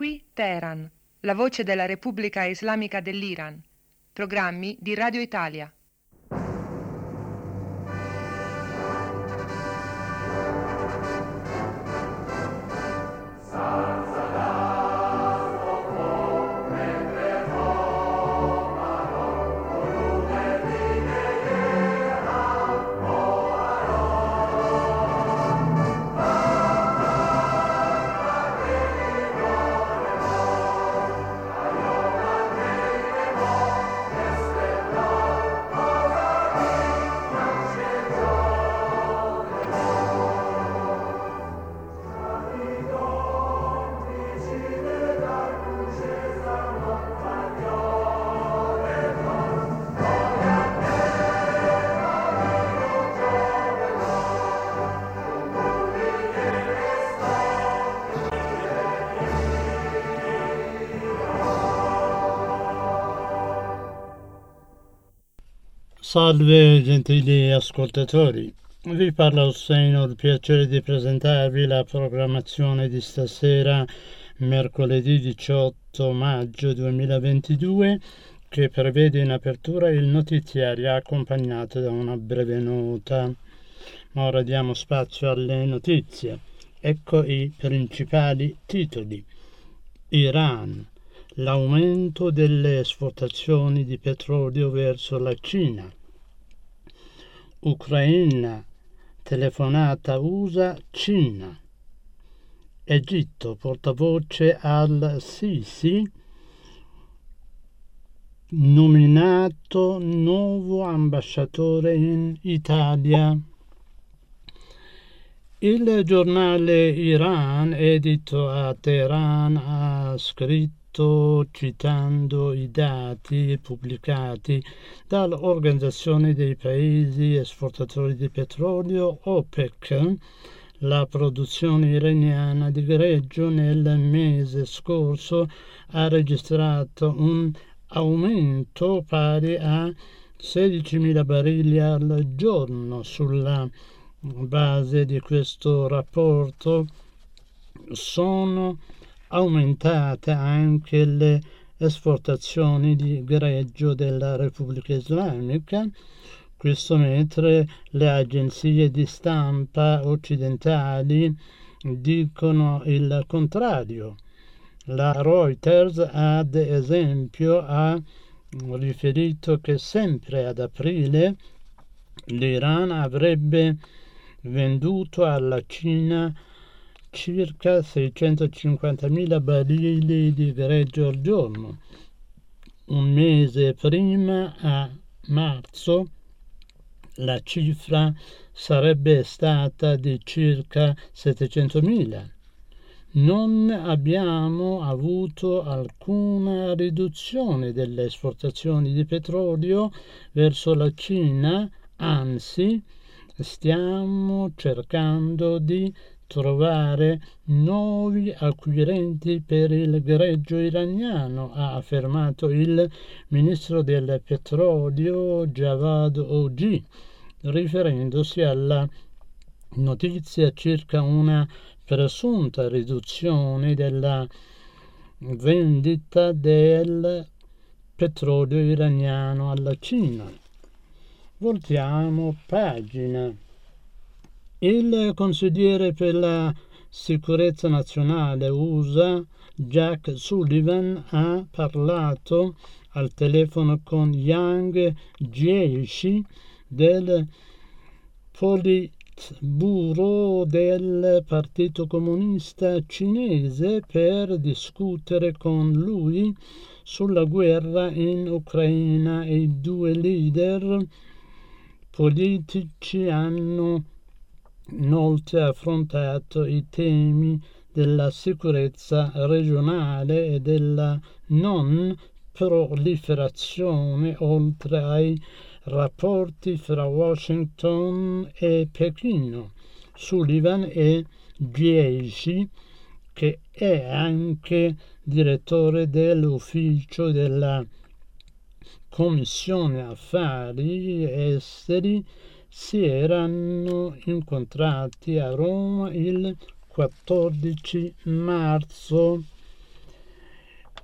Qui Teheran, la voce della Repubblica Islamica dell'Iran. Programmi di Radio Italia. Salve gentili ascoltatori, vi parla Hussein, ho il piacere di presentarvi la programmazione di stasera, mercoledì 18 maggio 2022, che prevede in apertura il notiziario accompagnato da una breve nota. Ma ora diamo spazio alle notizie. Ecco i principali titoli. Iran. L'aumento delle esportazioni di petrolio verso la Cina. Ucraina, telefonata USA-Cina. Egitto, portavoce al-Sisi, nominato nuovo ambasciatore in Italia. Il giornale Iran, edito a Teheran, ha scritto, citando i dati pubblicati dall'Organizzazione dei Paesi Esportatori di Petrolio OPEC, la produzione iraniana di greggio nel mese scorso ha registrato un aumento pari a 16.000 barili al giorno. Sulla base di questo rapporto sono aumentate anche le esportazioni di greggio della Repubblica Islamica, questo mentre le agenzie di stampa occidentali dicono il contrario. La Reuters, ad esempio, ha riferito che sempre ad aprile l'Iran avrebbe venduto alla Cina circa 650.000 barili di greggio al giorno. Un mese prima, a marzo, la cifra sarebbe stata di circa 700.000. Non abbiamo avuto alcuna riduzione delle esportazioni di petrolio verso la Cina, anzi, stiamo cercando di trovare nuovi acquirenti per il greggio iraniano, ha affermato il ministro del petrolio Javad Oghi, riferendosi alla notizia circa una presunta riduzione della vendita del petrolio iraniano alla Cina. Voltiamo pagina. Il consigliere per la sicurezza nazionale USA, Jack Sullivan, ha parlato al telefono con Yang Jiechi del Politburo del Partito Comunista Cinese per discutere con lui sulla guerra in Ucraina. I due leader politici hanno inoltre affrontato i temi della sicurezza regionale e della non proliferazione, oltre ai rapporti fra Washington e Pechino. Sullivan e Jiechi, che è anche direttore dell'ufficio della Commissione Affari Esteri, si erano incontrati a Roma il 14 marzo.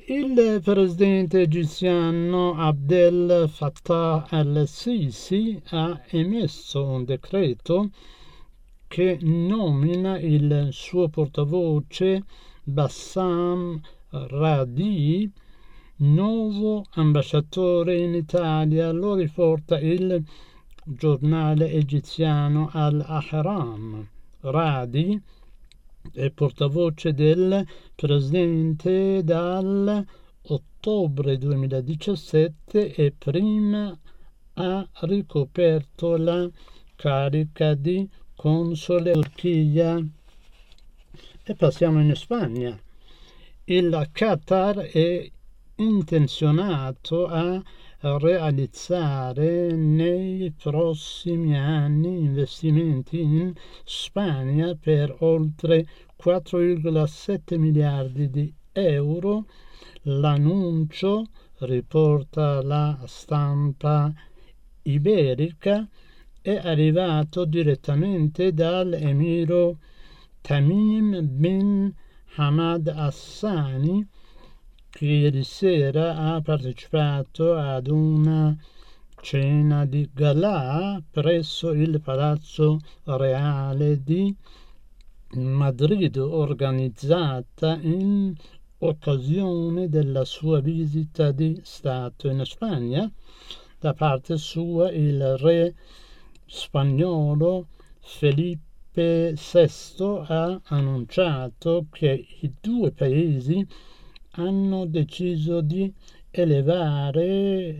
Il presidente egiziano Abdel Fattah al-Sisi ha emesso un decreto che nomina il suo portavoce Bassam Radi nuovo ambasciatore in Italia. Lo riporta il giornale egiziano Al-Ahram. Radi è portavoce del presidente dal ottobre 2017 e prima ha ricoperto la carica di console in Turchia. E passiamo in Spagna. Il Qatar è intenzionato a realizzare nei prossimi anni investimenti in Spagna per oltre 4,7 miliardi di euro. L'annuncio, riporta la stampa iberica, è arrivato direttamente dall'emiro Tamim bin Hamad Al-Thani, che ieri sera ha partecipato ad una cena di galà presso il Palazzo Reale di Madrid, organizzata in occasione della sua visita di Stato in Spagna. Da parte sua il re spagnolo Felipe VI ha annunciato che i due paesi hanno deciso di elevare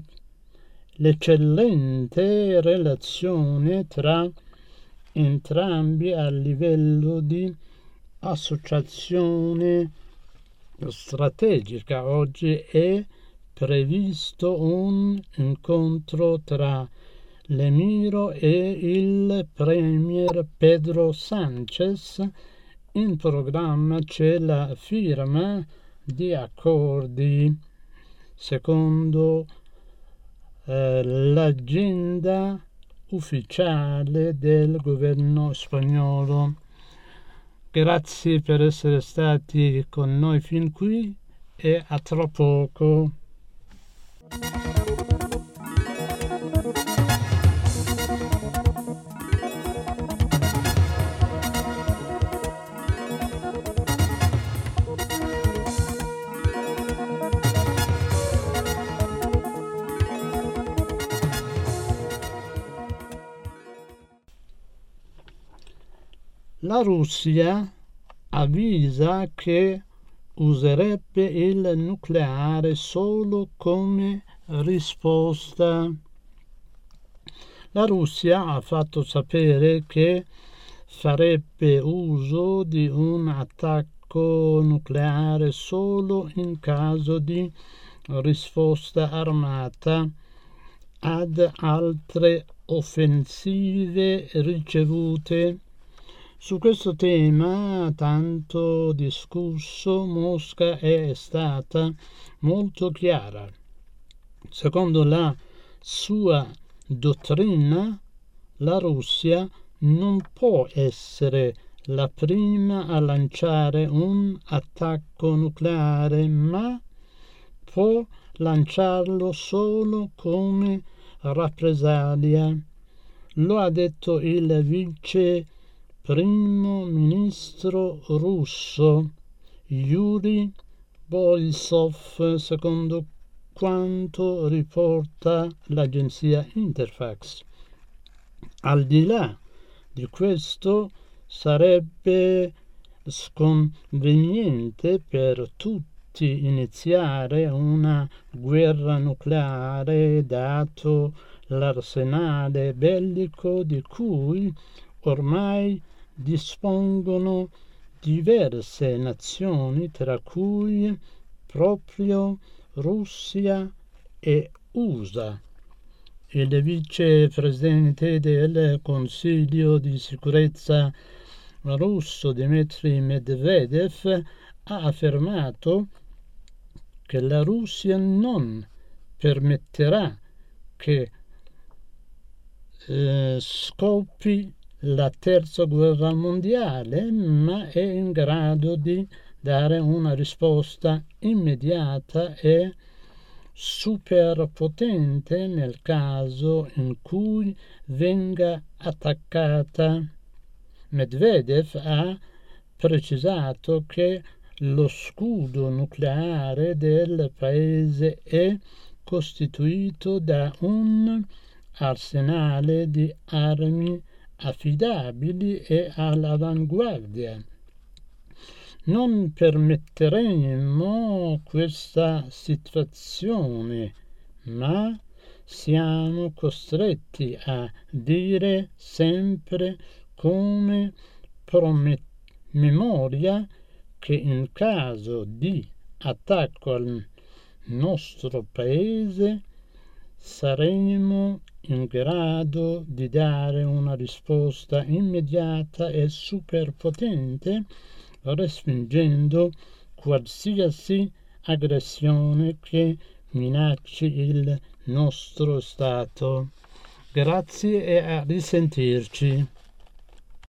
l'eccellente relazione tra entrambi a livello di associazione strategica. Oggi è previsto un incontro tra l'emiro e il premier Pedro Sánchez. In programma c'è la firma di accordi secondo l'agenda ufficiale del governo spagnolo. Grazie per essere stati con noi fin qui e a tra poco. La Russia avvisa che userebbe il nucleare solo come risposta. La Russia ha fatto sapere che farebbe uso di un attacco nucleare solo in caso di risposta armata ad altre offensive ricevute. Su questo tema tanto discusso, Mosca è stata molto chiara. Secondo la sua dottrina, la Russia non può essere la prima a lanciare un attacco nucleare, ma può lanciarlo solo come rappresaglia. Lo ha detto il vice primo ministro russo Yuri Borisov, secondo quanto riporta l'agenzia Interfax. Al di là di questo, sarebbe sconveniente per tutti iniziare una guerra nucleare, dato l'arsenale bellico di cui ormai dispongono diverse nazioni, tra cui proprio Russia e USA. Il vicepresidente del Consiglio di sicurezza russo Dmitry Medvedev ha affermato che la Russia non permetterà che scoppi la terza guerra mondiale, ma è in grado di dare una risposta immediata e superpotente nel caso in cui venga attaccata. Medvedev ha precisato che lo scudo nucleare del paese è costituito da un arsenale di armi affidabili e all'avanguardia. Non permetteremo questa situazione, ma siamo costretti a dire sempre come memoria che in caso di attacco al nostro paese saremo in grado di dare una risposta immediata e superpotente, respingendo qualsiasi aggressione che minacci il nostro Stato. Grazie e a risentirci.